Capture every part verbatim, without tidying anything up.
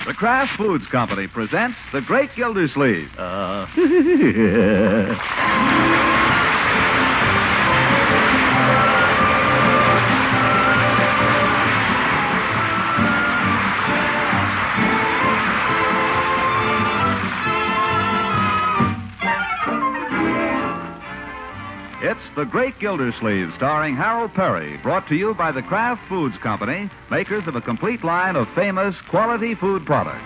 The Kraft Foods Company presents The Great Gildersleeve. Uh... It's The Great Gildersleeve, starring Harold Perry, brought to you by the Kraft Foods Company, makers of a complete line of famous quality food products.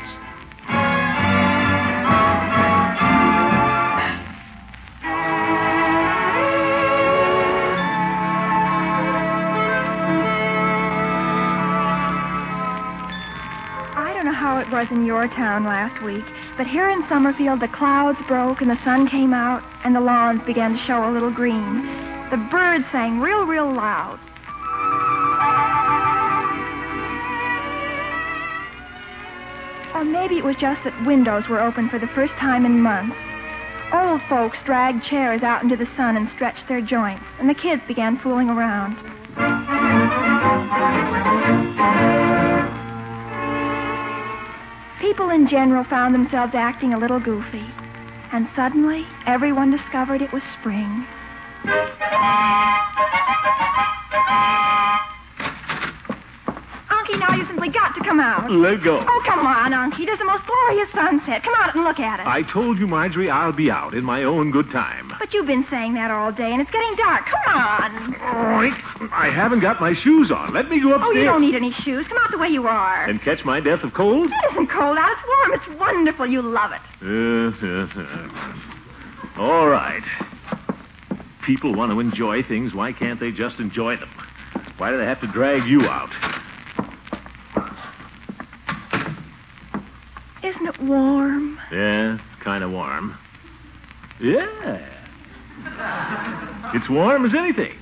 I don't know how it was in your town last week, but here in Summerfield, the clouds broke and the sun came out and the lawns began to show a little green. The birds sang real, real loud. Or maybe it was just that windows were open for the first time in months. Old folks dragged chairs out into the sun and stretched their joints, and the kids began fooling around. People in general found themselves acting a little goofy. And suddenly, everyone discovered it was spring. Unky, now you simply got to come out. Let go. Oh, come on, Unky. There's the most glorious sunset. Come out and look at it. I told you, Marjorie, I'll be out in my own good time. But you've been saying that all day, and it's getting dark. Come on. All right. I haven't got my shoes on. Let me go upstairs. Oh, you don't need any shoes. Come out the way you are. And catch my death of cold? It isn't cold out. It's warm. It's wonderful. You love it. Yes, yes, yes. All right. People want to enjoy things. Why can't they just enjoy them? Why do they have to drag you out? Isn't it warm? Yeah, it's kind of warm. Yeah. It's warm as anything.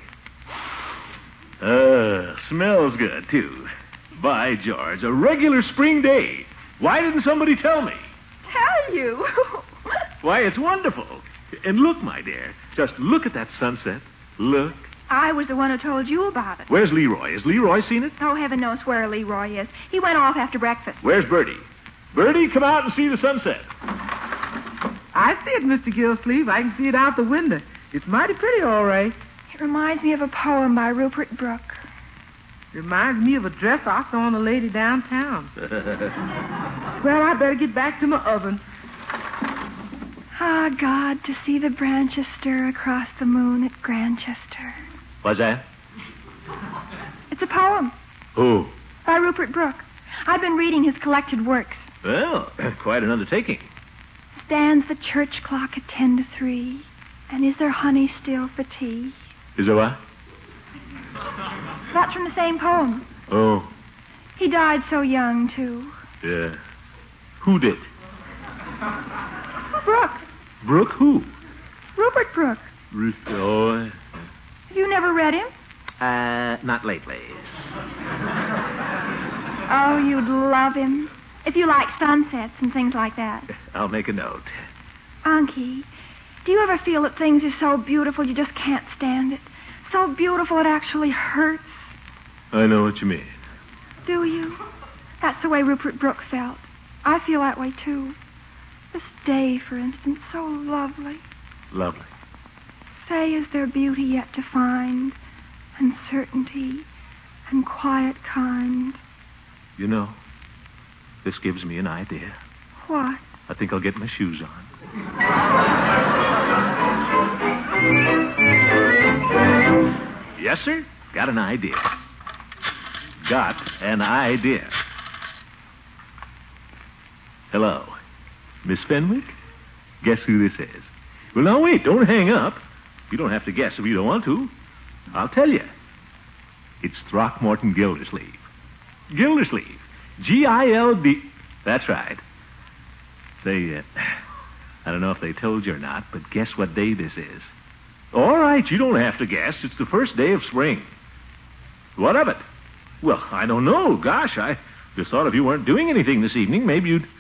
Uh, smells good, too. By George, a regular spring day. Why didn't somebody tell me? Tell you? Why, it's wonderful. And look, my dear, just look at that sunset. Look. I was the one who told you about it. Where's Leroy? Has Leroy seen it? Oh, heaven knows where Leroy is. He went off after breakfast. Where's Bertie? Bertie, come out and see the sunset. I see it, Mister Gilsleeve. I can see it out the window. It's mighty pretty, all right. It reminds me of a poem by Rupert Brooke. Reminds me of a dress I saw on a lady downtown. Well, I better get back to my oven. Ah, God, to see the branches stir across the moon at Grantchester. What's that? It's a poem. Who? By Rupert Brooke. I've been reading his collected works. Well, quite an undertaking. Stands the church clock at ten to three, and is there honey still for tea? Is there what? That's from the same poem. Oh. He died so young, too. Yeah. Who did? Brooke. Brooke who? Rupert Brooke. Ruth. Oh. Have you never read him? Uh, not lately. Oh, you'd love him. If you like sunsets and things like that. I'll make a note. Unky, do you ever feel that things are so beautiful you just can't stand it? So beautiful it actually hurts? I know what you mean. Do you? That's the way Rupert Brooke felt. I feel that way, too. This day, for instance, so lovely. Lovely. Say, is there beauty yet to find? And certainty and quiet kind? You know, this gives me an idea. What? I think I'll get my shoes on. Yes, sir. Got an idea. Got an idea. Hello. Miss Fenwick? Guess who this is? Well, now, wait. Don't hang up. You don't have to guess if you don't want to. I'll tell you. It's Throckmorton Gildersleeve. Gildersleeve. G I L D... That's right. They, uh, I don't know if they told you or not, but guess what day this is. All right, you don't have to guess. It's the first day of spring. What of it? Well, I don't know. Gosh, I just thought if you weren't doing anything this evening, maybe you'd...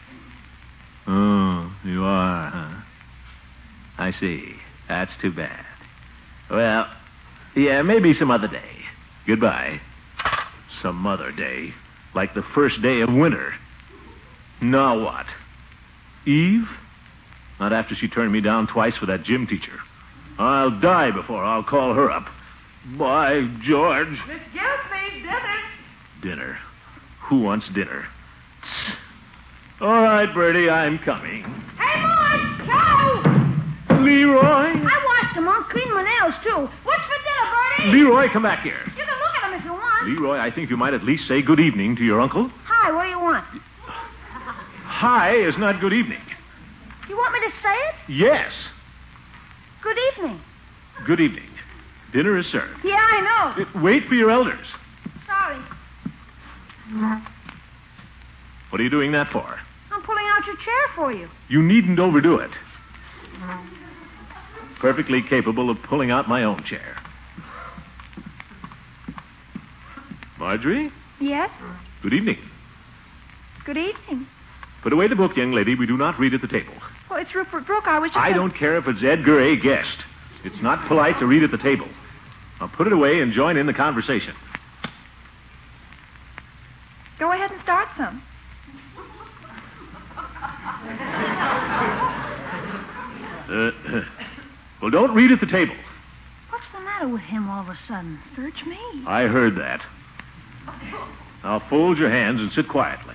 Oh, you are, huh? I see. That's too bad. Well, yeah, maybe some other day. Goodbye. Some other day. Like the first day of winter. Now what? Eve? Not after she turned me down twice for that gym teacher. I'll die before I'll call her up. By George. Miss Gillespie, dinner. Dinner. Who wants dinner? All right, Bertie, I'm coming. Hey, boys, Joe! Leroy? I washed them. I'll clean my nails, too. What's for dinner, Bertie? Leroy, come back here. You can look at them if you want. Leroy, I think you might at least say good evening to your uncle. Hi, what do you want? Hi is not good evening. You want me to say it? Yes. Good evening. Good evening. Dinner is served. Yeah, I know. Uh, Wait for your elders. Sorry. What are you doing that for? I'm pulling out your chair for you. You needn't overdo it. Perfectly capable of pulling out my own chair. Marjorie? Yes? Good evening. Good evening. Put away the book, young lady. We do not read at the table. Well, it's Rupert Brooke. I was just... I don't care if it's Edgar A. Guest. It's not polite to read at the table. Now put it away and join in the conversation. Go ahead and start some. Uh, well, don't read at the table. What's the matter with him all of a sudden? Search me. I heard that. Now fold your hands and sit quietly.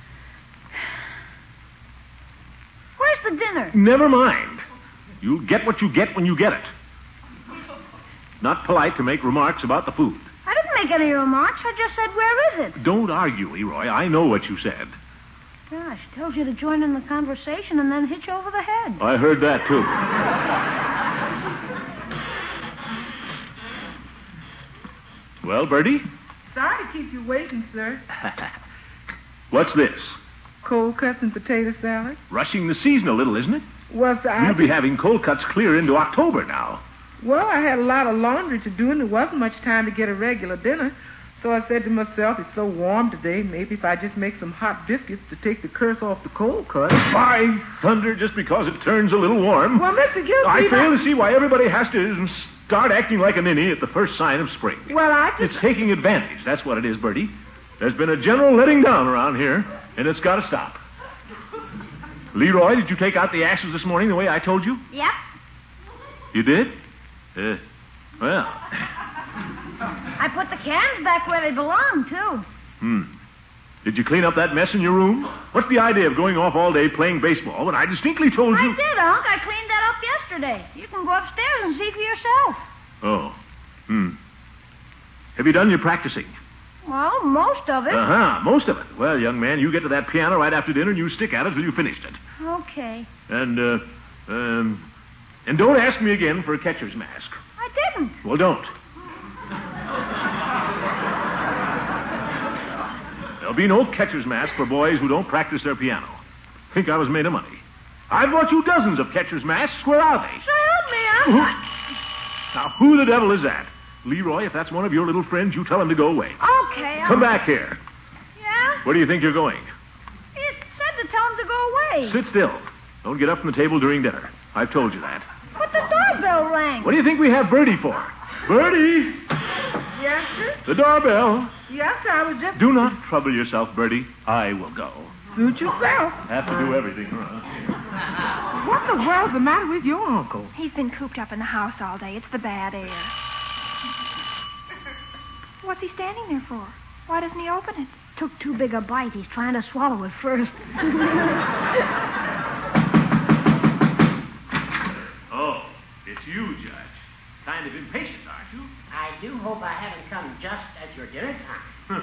Where's the dinner? Never mind. You'll get what you get when you get it. Not polite to make remarks about the food. I didn't make any remarks. I just said, where is it? Don't argue, Leroy. I know what you said. Gosh, tells you to join in the conversation and then hit you over the head. I heard that, too. Well, Bertie? Sorry to keep you waiting, sir. What's this? Cold cuts and potato salad. Rushing the season a little, isn't it? Well, sir, I... You'll be having cold cuts clear into October now. Well, I had a lot of laundry to do, and there wasn't much time to get a regular dinner. So I said to myself, it's so warm today, maybe if I just make some hot biscuits to take the curse off the cold cuts. By thunder, just because it turns a little warm. Well, Mister Gillespie... I fail to see why everybody has to start acting like a ninny at the first sign of spring. Well, I just... It's taking advantage. That's what it is, Bertie. There's been a general letting down around here, and it's got to stop. Leroy, did you take out the ashes this morning the way I told you? Yep. You did? Uh, well... I put the cans back where they belong, too. Hmm. Did you clean up that mess in your room? What's the idea of going off all day playing baseball when I distinctly told you... I did, Unc. I cleaned that up yesterday. You can go upstairs and see for yourself. Oh. Hmm. Have you done your practicing? Well, most of it. Uh-huh. Most of it. Well, young man, you get to that piano right after dinner and you stick at it till you finished it. Okay. And, uh, um... And don't ask me again for a catcher's mask. I didn't. Well, don't. There'll be no catcher's mask for boys who don't practice their piano. Think I was made of money. I've bought you dozens of catcher's masks. Where are they? So help me, I'm not... Now, who the devil is that? Leroy, if that's one of your little friends, you tell him to go away. Okay, I'll... Come back here. Yeah? Where do you think you're going? It said to tell him to go away. Sit still. Don't get up from the table during dinner. I've told you that. But the doorbell rang. What do you think we have Bertie for? Bertie! Yes, sir? The doorbell. Yes, sir, I was just... Do not trouble yourself, Bertie. I will go. Suit yourself. Have to do everything, huh? What the world's the matter with your uncle? He's been cooped up in the house all day. It's the bad air. What's he standing there for? Why doesn't he open it? Took too big a bite. He's trying to swallow it first. Oh, it's you, Judge. Kind of impatient, aren't you? I do hope I haven't come just at your dinner time.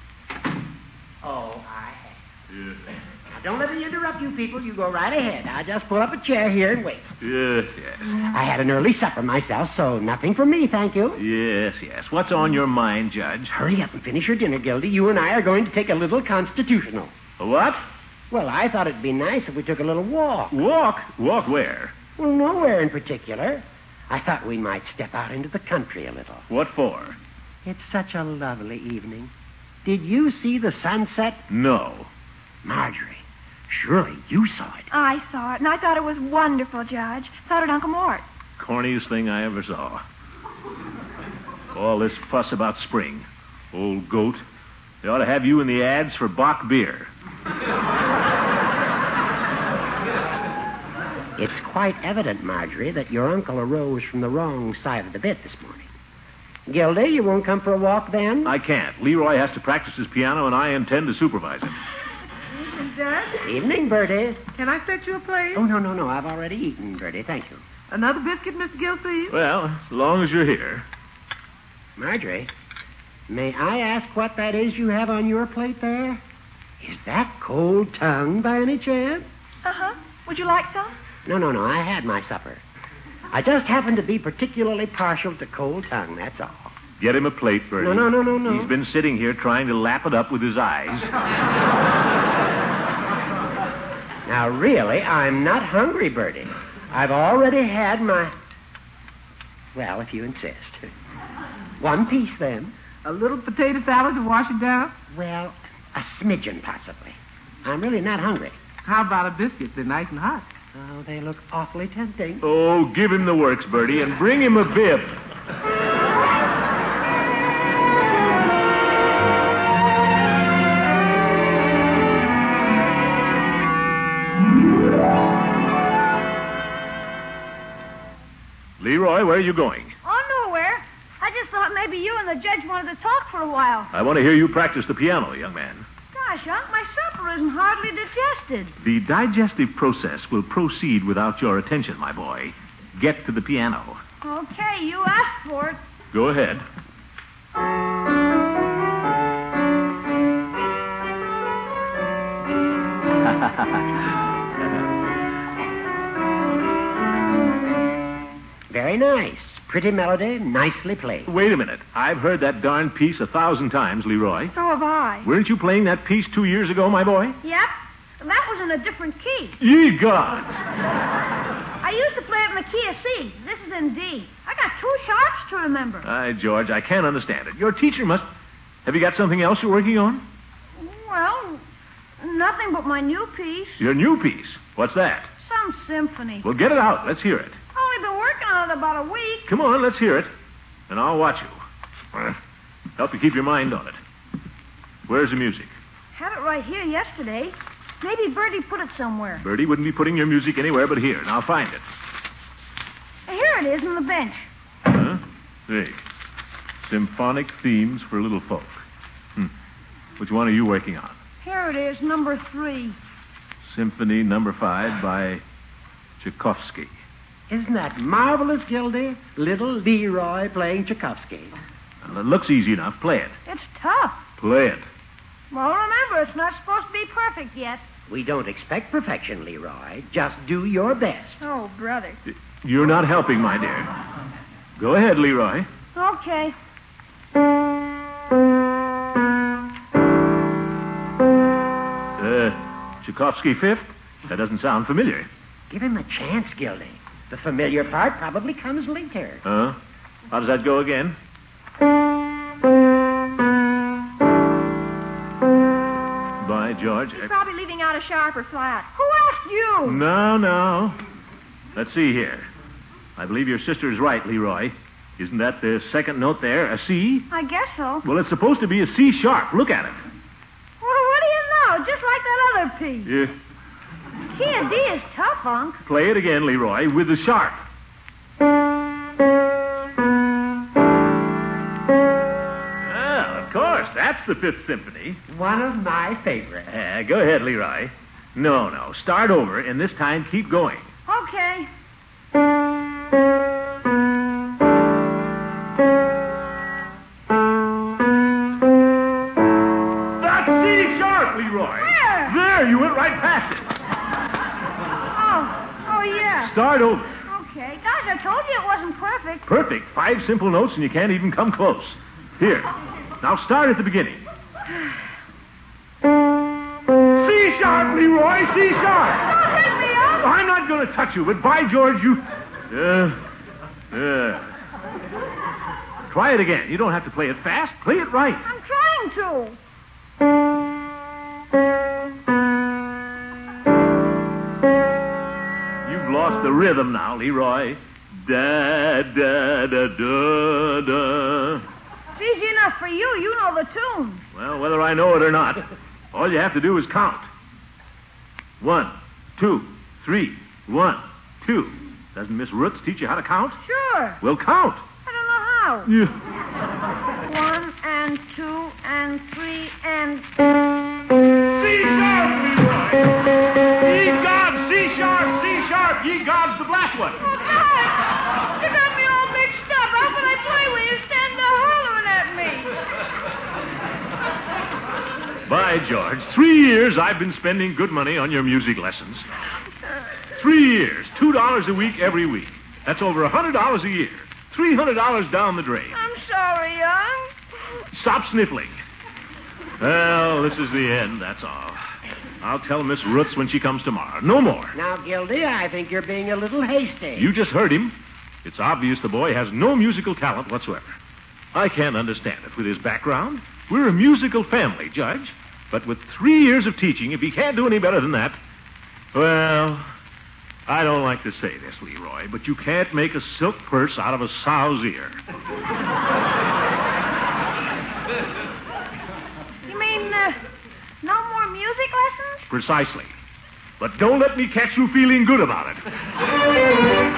Oh, I have. Yes. Now, don't let me interrupt you people. You go right ahead. I'll just pull up a chair here and wait. Yes, yes. I had an early supper myself, so nothing for me, thank you. Yes, yes. What's on your mind, Judge? Hurry up and finish your dinner, Gildy. You and I are going to take a little constitutional. A what? Well, I thought it'd be nice if we took a little walk. Walk? Walk where? Well, nowhere in particular. I thought we might step out into the country a little. What for? It's such a lovely evening. Did you see the sunset? No. Marjorie, surely you saw it. I saw it, and I thought it was wonderful, Judge. So did Uncle Mort. Corniest thing I ever saw. All this fuss about spring. Old goat. They ought to have you in the ads for Bach beer. It's quite evident, Marjorie, that your uncle arose from the wrong side of the bed this morning. Gildy, you won't come for a walk then? I can't. Leroy has to practice his piano, and I intend to supervise him. Evening, Dad. Evening, Bertie. Can I set you a plate? Oh, no, no, no. I've already eaten, Bertie. Thank you. Another biscuit, Mister Gilsey? Well, as long as you're here. Marjorie, may I ask what that is you have on your plate there? Is that cold tongue by any chance? Uh-huh. Would you like some? No, no, no. I had my supper. I just happen to be particularly partial to cold tongue, that's all. Get him a plate, Bertie. No, no, no, no, no. He's been sitting here trying to lap it up with his eyes. Now, really, I'm not hungry, Bertie. I've already had my... Well, if you insist. One piece, then. A little potato salad to wash it down? Well, a smidgen, possibly. I'm really not hungry. How about a biscuit? They're nice and hot. Oh, they look awfully tempting. Oh, give him the works, Bertie, and bring him a bib. Leroy, where are you going? Oh, nowhere. I just thought maybe you and the judge wanted to talk for a while. I want to hear you practice the piano, young man. Gosh, Unc, my supper isn't hardly digested. The digestive process will proceed without your attention, my boy. Get to the piano. Okay, you asked for it. Go ahead. Very nice. Pretty melody, nicely played. Wait a minute. I've heard that darn piece a thousand times, Leroy. So have I. Weren't you playing that piece two years ago, my boy? Yep. That was in a different key. Ye gods! I used to play it in the key of C. This is in D. I got two sharps to remember. Aye, George, I can't understand it. Your teacher must... Have you got something else you're working on? Well, nothing but my new piece. Your new piece. What's that? Some symphony. Well, get it out. Let's hear it. Only been working on it about a week. Come on, let's hear it. And I'll watch you. Uh, help you keep your mind on it. Where's the music? Had it right here yesterday. Maybe Bertie put it somewhere. Bertie wouldn't be putting your music anywhere but here. Now find it. Here it is on the bench. Huh? Hey. Symphonic themes for little folk. Hmm. Which one are you working on? Here it is, number three. Symphony number five by Tchaikovsky. Isn't that marvelous, Gildy? Little Leroy playing Tchaikovsky. Well, it looks easy enough. Play it. It's tough. Play it. Well, remember, it's not supposed to be perfect yet. We don't expect perfection, Leroy. Just do your best. Oh, brother. You're not helping, my dear. Go ahead, Leroy. Okay. Uh, Tchaikovsky fifth? That doesn't sound familiar. Give him a chance, Gildy. The familiar part probably comes later. Huh? How does that go again? By George. He's probably leaving out a sharp or flat. Who asked you? No, no. Let's see here. I believe your sister is right, Leroy. Isn't that the second note there, a C? I guess so. Well, it's supposed to be a C sharp. Look at it. Well, what do you know? Just like that other piece. Yeah. Key of D is tough, Unc. Play it again, Leroy, with the sharp. Well, of course, that's the Fifth Symphony. One of my favorites. Uh, go ahead, Leroy. No, no. Start over, and this time keep going. Okay. That's C sharp, Leroy. Where? There, you went right past it. Oh, oh, yeah. Start over. Okay. Gosh, I told you it wasn't perfect. Perfect. Five simple notes, and you can't even come close. Here. Now start at the beginning. C sharp, Leroy. C sharp. Don't hit me, Unc. I'm not going to touch you, but by George, you... Uh, uh. Try it again. You don't have to play it fast. Play it right. I'm trying to. You've lost the rhythm now, Leroy. Da, da, da, da, da. It's easy enough for you. You know the tune. Well, whether I know it or not, all you have to do is count. One, two, three, one, too. Doesn't Miss Roots teach you how to count? Sure. Well, count. I don't know how. Yeah. One and two and three and... C sharp, Leroy. Ye gods, C sharp, C sharp, ye gods, the black one. Oh, God! You got me all mixed up. How can I play when you stand there hollering at me? By George, three years I've been spending good money on your music lessons. Three years, two dollars a week every week. That's over a hundred dollars a year. Three hundred dollars down the drain. I'm sorry, Young. Stop sniffling. Well, this is the end, that's all. I'll tell Miss Roots when she comes tomorrow. No more. Now, Gildy, I think you're being a little hasty. You just heard him. It's obvious the boy has no musical talent whatsoever. I can't understand it with his background. We're a musical family, Judge. But with three years of teaching, if he can't do any better than that, well, I don't like to say this, Leroy, but you can't make a silk purse out of a sow's ear. You mean, uh, no more music lessons? Precisely. But don't let me catch you feeling good about it.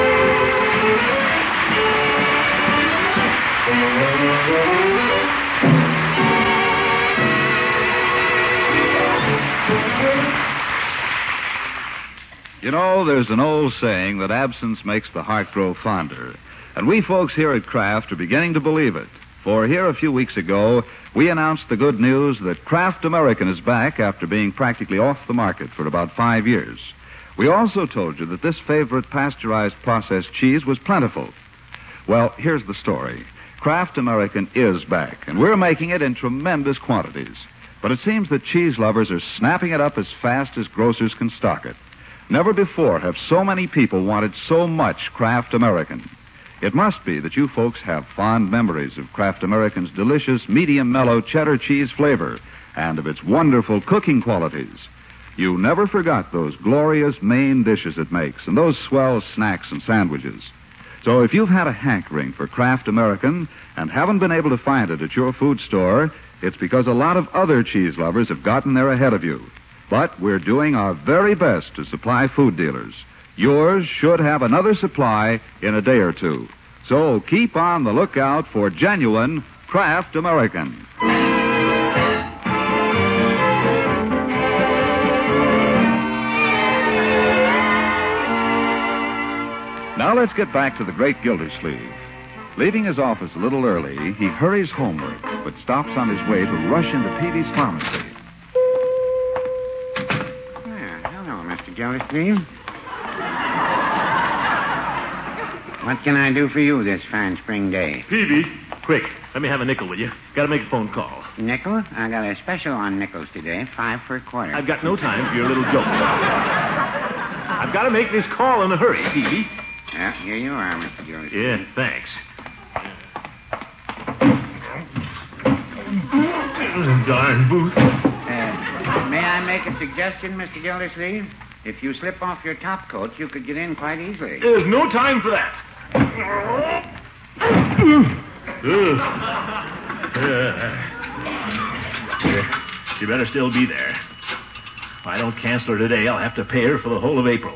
You know, there's an old saying that absence makes the heart grow fonder. And we folks here at Kraft are beginning to believe it. For here a few weeks ago, we announced the good news that Kraft American is back after being practically off the market for about five years. We also told you that this favorite pasteurized processed cheese was plentiful. Well, here's the story. Kraft American is back, and we're making it in tremendous quantities. But it seems that cheese lovers are snapping it up as fast as grocers can stock it. Never before have so many people wanted so much Kraft American. It must be that you folks have fond memories of Kraft American's delicious, medium mellow cheddar cheese flavor and of its wonderful cooking qualities. You never forgot those glorious main dishes it makes and those swell snacks and sandwiches. So if you've had a hankering for Kraft American and haven't been able to find it at your food store, it's because a lot of other cheese lovers have gotten there ahead of you. But we're doing our very best to supply food dealers. Yours should have another supply in a day or two. So keep on the lookout for genuine Kraft American. Now let's get back to the great Gildersleeve. Leaving his office a little early, he hurries homeward, but stops on his way to rush into Peavy's pharmacy. Mister Gildersleeve. What can I do for you this fine spring day? Peavy, quick. Let me have a nickel, will you? Got to make a phone call. Nickel? I got a special on nickels today, five for a quarter. I've got no time for your little jokes. I've got to make this call in a hurry, Peavy. Yeah, here you are, Mister Gildersleeve. Yeah, thanks. Darn booth. Uh, may I make a suggestion, Mister Gildersleeve? If you slip off your top coat, you could get in quite easily. There's no time for that. She better still be there. If I don't cancel her today, I'll have to pay her for the whole of April.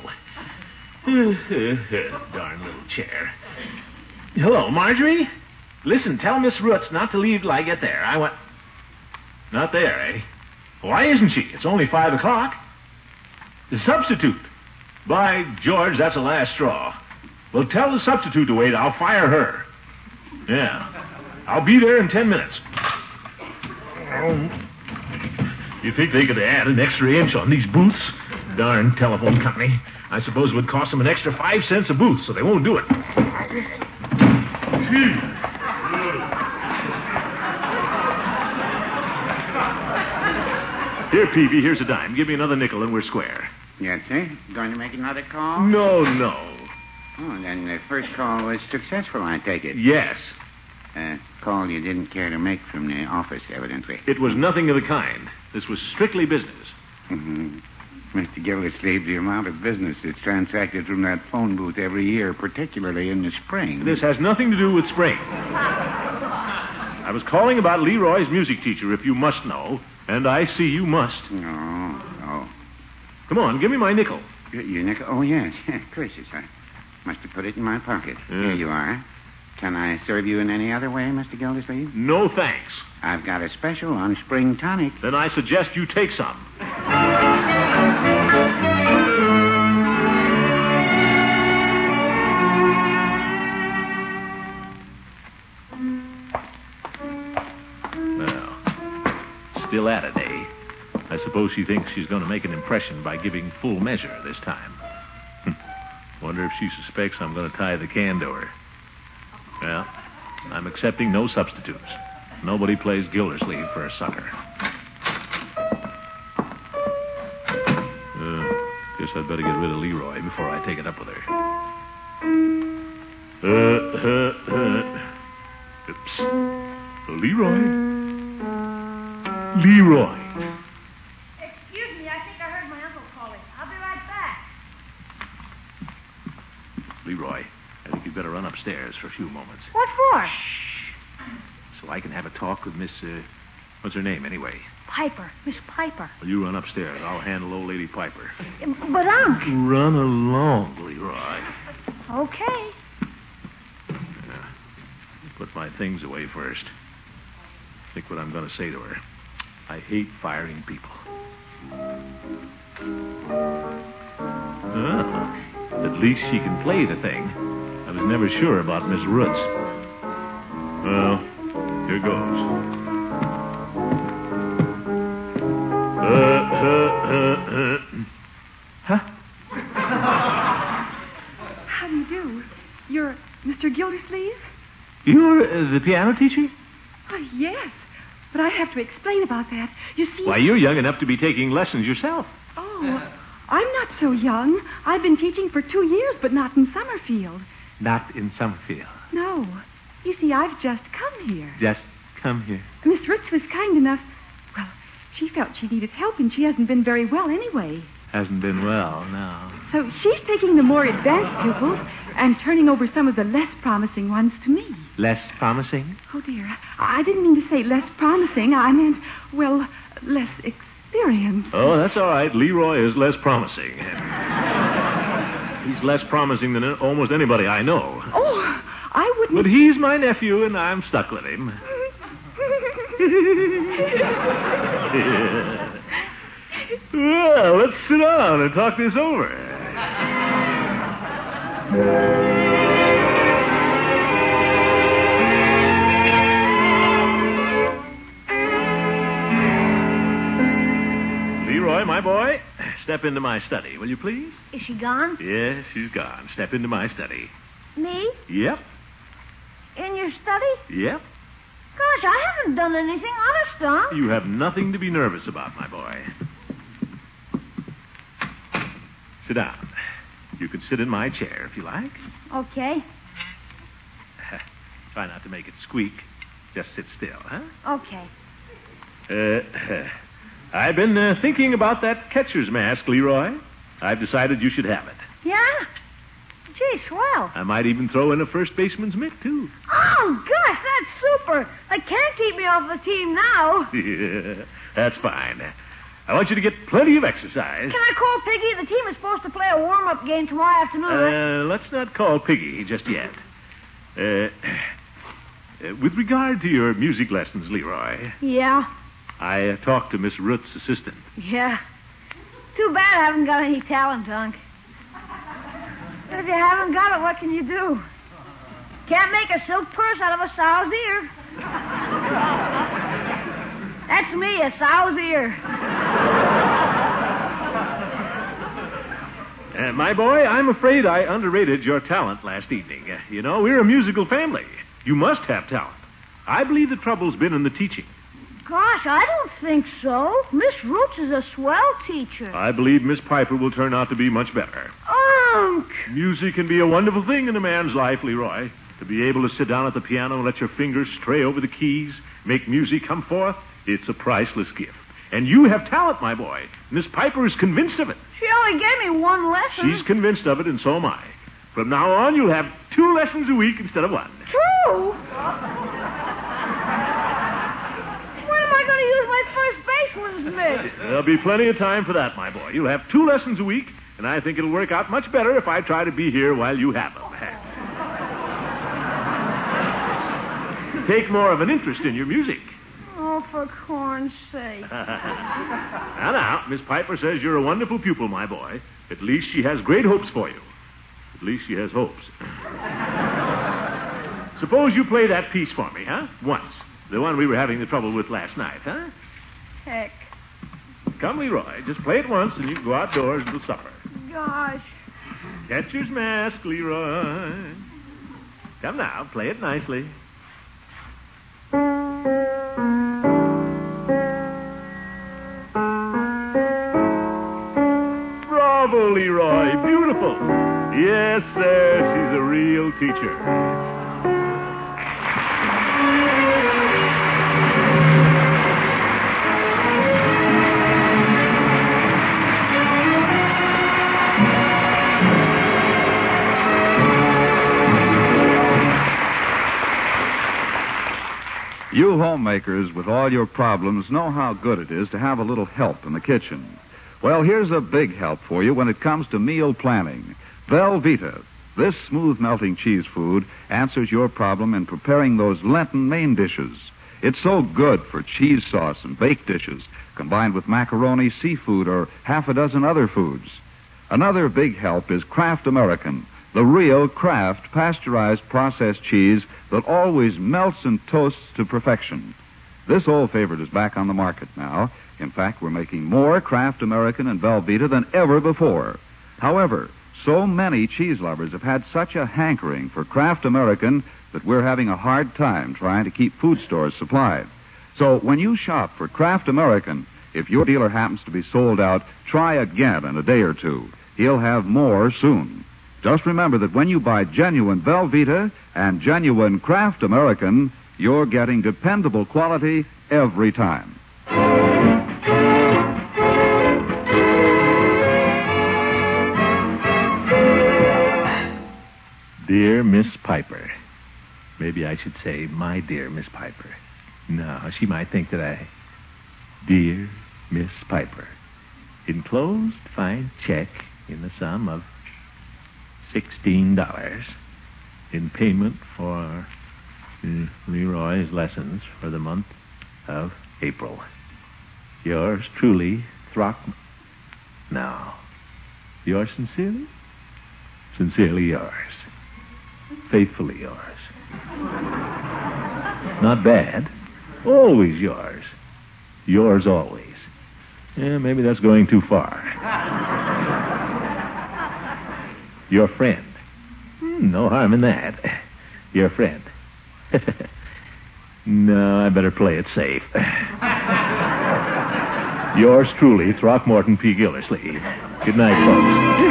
Darn little chair. Hello, Marjorie? Listen, tell Miss Roots not to leave till I get there. I want... Not there, eh? Why isn't she? It's only five o'clock. The substitute. By George, that's the last straw. Well, tell the substitute to wait. I'll fire her. Yeah. I'll be there in ten minutes. You think they could add an extra inch on these booths? Darn telephone company. I suppose it would cost them an extra five cents a booth, so they won't do it. Here, Peavy, here's a dime. Give me another nickel and we're square. Yes, sir. Going to make another call? No, no. Oh, then the first call was successful, I take it. Yes. A call you didn't care to make from the office, evidently. It was nothing of the kind. This was strictly business. Mm-hmm. Mister Gildersleeve, the amount of business that's transacted from that phone booth every year, particularly in the spring. This has nothing to do with spring. I was calling about Leroy's music teacher, if you must know, and I see you must. No, no. Come on, give me my nickel. Your, your nickel? Oh, yes. Yeah, gracious. I must have put it in my pocket. Yeah. Here you are. Can I serve you in any other way, Mister Gildersleeve? No thanks. I've got a special on spring tonic. Then I suggest you take some. Well, still at it, eh? I suppose she thinks she's going to make an impression by giving full measure this time. Wonder if she suspects I'm going to tie the can to her. Well, I'm accepting no substitutes. Nobody plays Gildersleeve for a sucker. Uh, guess I'd better get rid of Leroy before I take it up with her. Uh, uh, uh. Oops. Leroy? Leroy. Excuse me, I think I heard my uncle calling. I'll be right back. Leroy, I think you'd better run upstairs for a few moments. What for? So I can have a talk with Miss, uh, what's her name anyway? Piper. Miss Piper. Well, you run upstairs. I'll handle old lady Piper. But, Unc. Run along, Leroy. Okay. Yeah. Put my things away first. Think what I'm going to say to her. I hate firing people. Ah, at least she can play the thing. I was never sure about Miss Roots. Well, here goes. Uh, uh, uh, uh. Huh? How do you do? You're Mister Gildersleeve? You're uh, the piano teacher? Oh, yes. But I have to explain about that. You see... Why, you're young enough to be taking lessons yourself. Oh, I'm not so young. I've been teaching for two years, but not in Summerfield. Not in Summerfield. No. You see, I've just come here. Just come here. Miss Ritz was kind enough... Well, she felt she needed help, and she hasn't been very well anyway. Hasn't been well, no. So she's taking the more advanced pupils and turning over some of the less promising ones to me. Less promising? Oh, dear. I didn't mean to say less promising. I meant, well, less experienced. Oh, that's all right. Leroy is less promising. He's less promising than almost anybody I know. Oh, I wouldn't... But he's my nephew, and I'm stuck with him. Well, let's sit down and talk this over. Leroy, my boy, step into my study, will you please? Is she gone? Yes, she's gone. Step into my study. Me? Yep, In your study? yep. Gosh, I haven't done anything, honest, Don. You have nothing to be nervous about, my boy. Sit down. You can sit in my chair if you like. Okay. Try not to make it squeak. Just sit still, huh? Okay. Uh, I've been uh, thinking about that catcher's mask, Leroy. I've decided you should have it. Yeah? Gee, swell. I might even throw in a first baseman's mitt, too. Oh, gosh, that's super. They can't keep me off the team now. Yeah, that's fine. I want you to get plenty of exercise. Can I call Piggy? The team is supposed to play a warm-up game tomorrow afternoon. Uh, let's not call Piggy just yet. Uh, uh, with regard to your music lessons, Leroy, Yeah? I uh, talked to Miss Root's assistant. Yeah. Too bad I haven't got any talent, Unc. But if you haven't got it, what can you do? Can't make a silk purse out of a sow's ear. That's me, a sow's ear. Uh, my boy, I'm afraid I underrated your talent last evening. Uh, you know, we're a musical family. You must have talent. I believe the trouble's been in the teaching. Gosh, I don't think so. Miss Roots is a swell teacher. I believe Miss Piper will turn out to be much better. Unc! Music can be a wonderful thing in a man's life, Leroy. To be able to sit down at the piano and let your fingers stray over the keys, make music come forth, it's a priceless gift. And you have talent, my boy. Miss Piper is convinced of it. She only gave me one lesson. She's convinced of it, and so am I. From now on, you'll have two lessons a week instead of one. Two? When am I going to use my first baseman's mitt? There'll be plenty of time for that, my boy. You'll have two lessons a week, And I think it'll work out much better if I try to be here while you have them. Take more of an interest in your music. Oh, for corn's sake. Now, now, Miss Piper says you're a wonderful pupil, my boy. At least she has great hopes for you. At least she has hopes. Suppose you play that piece for me, huh? Once. The one we were having the trouble with last night, huh? Heck. Come, Leroy. Just play it once and you can go outdoors until supper. Gosh. Catcher's mask, Leroy. Come now, play it nicely. Bravo, Leroy. Beautiful. Yes, sir. She's a real teacher. You homemakers with all your problems know how good it is to have a little help in the kitchen. Well, here's a big help for you when it comes to meal planning. Velveeta. This smooth-melting cheese food answers your problem in preparing those Lenten main dishes. It's so good for cheese sauce and baked dishes, combined with macaroni, seafood, or half a dozen other foods. Another big help is Kraft American, the real Kraft pasteurized processed cheese that always melts and toasts to perfection. This old favorite is back on the market now. In fact, we're making more Kraft American and Velveeta than ever before. However, so many cheese lovers have had such a hankering for Kraft American that we're having a hard time trying to keep food stores supplied. So when you shop for Kraft American, if your dealer happens to be sold out, try again in a day or two. He'll have more soon. Just remember that when you buy genuine Velveeta and genuine Kraft American, you're getting dependable quality every time. Dear Miss Piper. Maybe I should say, my dear Miss Piper. No, she might think that I... Dear Miss Piper. Enclosed fine check in the sum of sixteen dollars in payment for uh, Leroy's lessons for the month of April. Yours truly, Throck... No. Yours sincerely? Sincerely yours. Faithfully yours. Not bad. Always yours. Yours always. Yeah, maybe that's going too far. Your friend. Hmm, no harm in that. Your friend. No, I better play it safe. Yours truly, Throckmorton P. Gildersleeve. Good night, folks.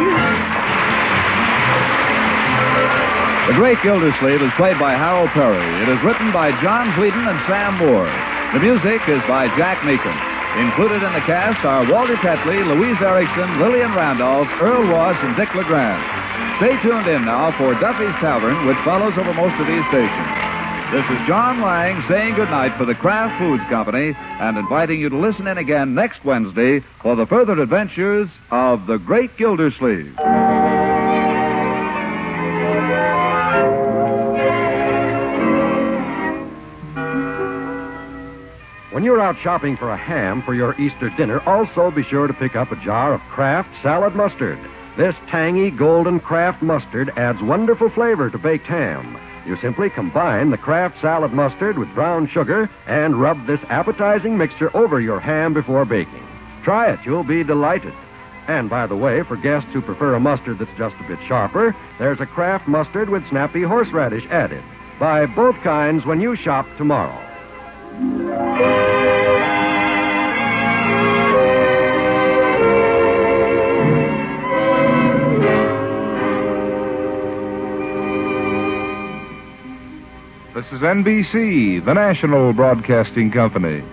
The Great Gildersleeve is played by Harold Perry. It is written by John Whedon and Sam Moore. The music is by Jack Meakin. Included in the cast are Walter Tetley, Louise Erickson, Lillian Randolph, Earl Ross, and Dick LeGrand. Stay tuned in now for Duffy's Tavern, which follows over most of these stations. This is John Lang saying goodnight for the Kraft Foods Company and inviting you to listen in again next Wednesday for the further adventures of the Great Gildersleeve. When you're out shopping for a ham for your Easter dinner, also be sure to pick up a jar of Kraft Salad Mustard. This tangy golden Kraft mustard adds wonderful flavor to baked ham. You simply combine the Kraft Salad Mustard with brown sugar and rub this appetizing mixture over your ham before baking. Try it. You'll be delighted. And by the way, for guests who prefer a mustard that's just a bit sharper, there's a Kraft mustard with snappy horseradish added. Buy both kinds when you shop tomorrow. This is N B C, the national broadcasting company.